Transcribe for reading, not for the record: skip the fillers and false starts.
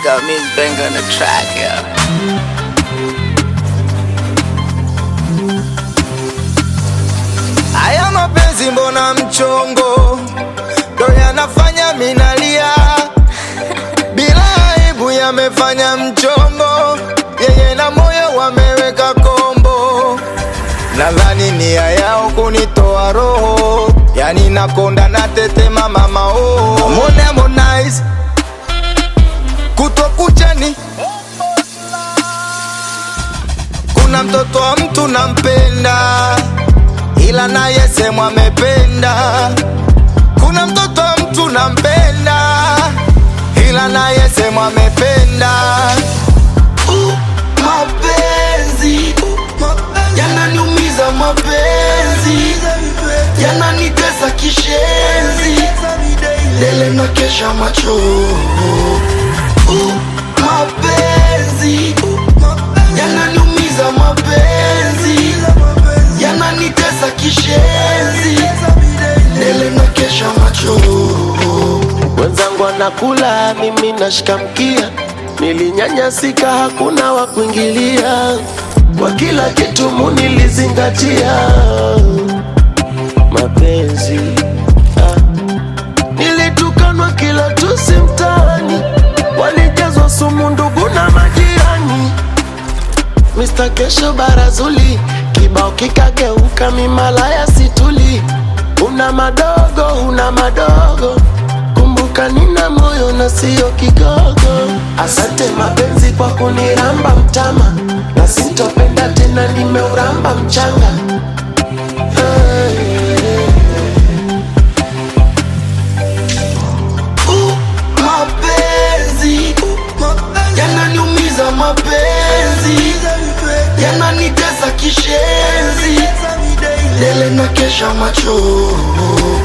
got me bang on the track, yeah. Haya mapenzi mbona mchongo, ndo yanafanya minalia. Bila aibu yamefanya mchongo, yeye na moyo wameweka kombo. Nadhani nia yao kunitoa roho, yani nakonda na tetema mama oh. Harmonize kutokuchani, kuna mtoto wa mtu nampenda, ila naye sema amependa. Kuna mtoto wa mtu nampenda, ila naye sema amependa. Mapenzi yananiumiza, mapenzi yananitesa kishenzi, dele na kesha macho. Mapenzi yananiumiza, mapenzi yananitesa kishenzi, dele na kesha macho. Wenzangu anakula, mimi nashika mkia. Nilinyanyasika, hakuna wa kuingilia. Kwa kila kitu nilizingatia mapenzi. Nilitukanwa kila tusi mtaani, walijazwa sumu ndugu na majirani. Mr. Kesho Barazuli, kibao kikageuka mimalaya situli. Una madogo, kumbuka nina moyo na siyo kigogo. Asante mapenzi kwa kuniramba mtama, na sintopenda tena nimeuramba mchanga. Mapenzi yananiumiza, mapenzi yananitesa kishenzi, dele na kesha macho.